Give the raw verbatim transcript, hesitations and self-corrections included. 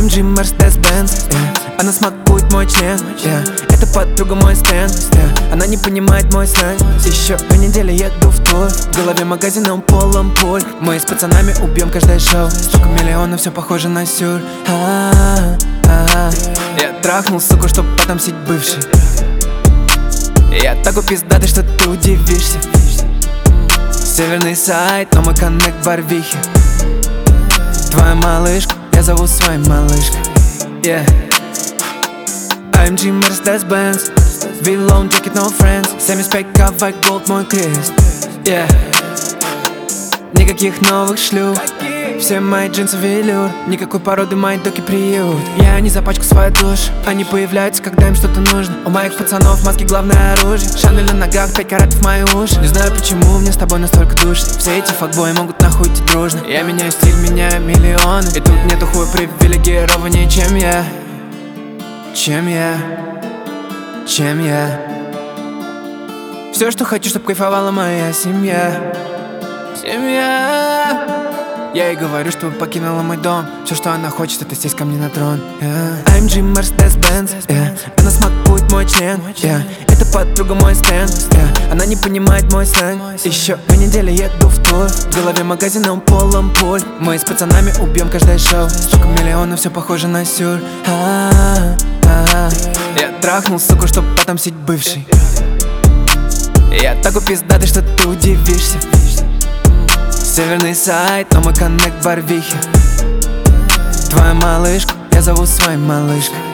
эй эм джи Mercedes-Benz, yeah. Она смакует мой член, yeah. Это подруга мой стенд, yeah. Она не понимает мой сленг. Еще две недели еду в тур, в голове магазином полон пуль. Мы с пацанами убьем каждое шоу. Столько миллионов, все похоже на сюр. А-а-а. Я трахнул суку, чтоб отомстить бывший. Я такой пиздатый, что ты удивишься. Северный сайт, но мой коннект в Барвихе. Твоя малышка, я зову своей малышкой, yeah. эй эм джи Mercedes-Benz, Villon, jacket, no friends. семьдесят пять ка, white gold, мой крест, yeah. Никаких новых шлюх, все мои джинсы велюр. Никакой породы, мои доки приют. Я не запачкал свою душу, они появляются, когда им что-то нужно. У моих пацанов маски главное оружие. Шанель на ногах, пять каратов в мои уши. Не знаю почему мне с тобой настолько душно. Все эти факбои могут нахуй идти дружно. Я меняю стиль, меняю миллионы. И тут нету хуя привилегированнее, чем я. Чем я, чем я. Все, что хочу, чтоб кайфовала моя семья. Семья. Я ей говорю, чтобы покинула мой дом. Все, что она хочет, это сесть ко мне на трон, yeah. эй эм джи Mercedes-Benz, yeah. Она смакует мой член, yeah. Это подруга мой стенд, yeah. Она не понимает мой сленг. Еще две недели еду в тур, в голове магазином полон пуль. Мы с пацанами убьем каждое шоу. Столько миллионов, все похоже на сюр. А-а-а. Я трахнул суку, чтоб отомстить бывший. Я такой пиздатый, что ты удивишься. Северный сайт, но мой коннект в Барвихе. Твоя малышка, я зову своей малышкой.